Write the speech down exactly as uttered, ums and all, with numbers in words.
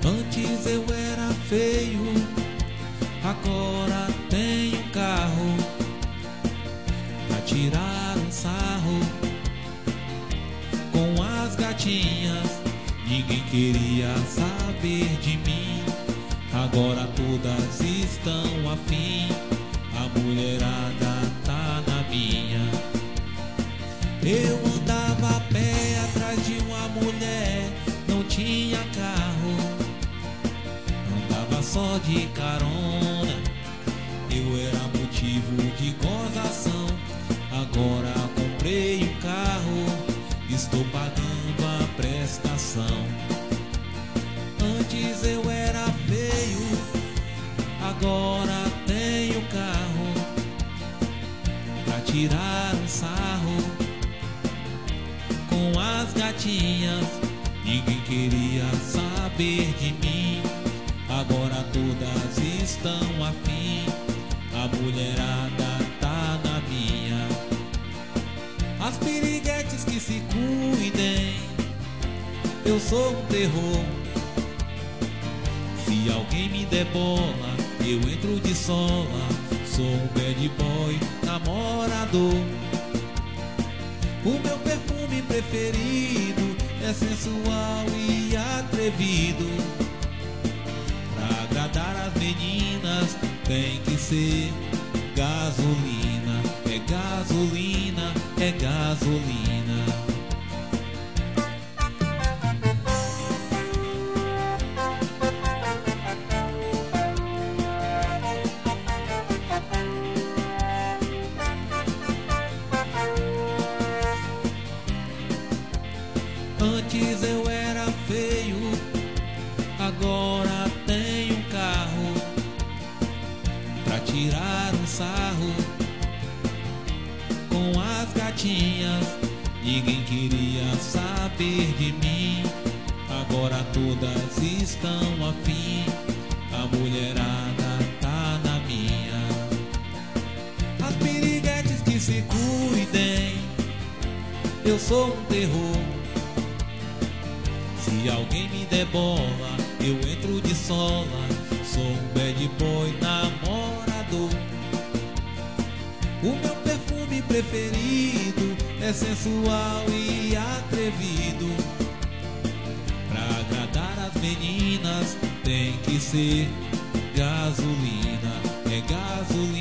Antes eu era feio, agora tenho carro pra tirar um sarro com as gatinhas. Ninguém queria saber de mim, agora todas estão afim. A mulherada tá na minha. Eu andava a pé atrás de uma mulher, não tinha carro, andava só de carona. Eu era motivo de gozação, agora comprei um carro, estou pagando a prestação. Antes eu era feio, agora tenho carro pra tirar um sarro com as gatinhas. Ninguém queria saber de mim, agora todas estão afim. A mulherada tá na minha. As piriguetes que se cuidem, eu sou um terror. Se alguém me der bola, eu entro de sola. Sou um bad boy namorador. O meu perfume preferido é sensual e atrevido. Pra agradar as meninas tem que ser gasolina. É gasolina, é gasolina. Antes eu era feio, agora tenho um carro pra tirar um sarro com as gatinhas. Ninguém queria saber de mim, agora todas estão afim. A mulherada tá na minha. As piriguetes que se cuidem, eu sou um terror. Se alguém me der bola, eu entro de sola. Sou um bad boy namorador. O meu perfume preferido é sensual e atrevido. Pra agradar as meninas tem que ser gasolina. É gasolina.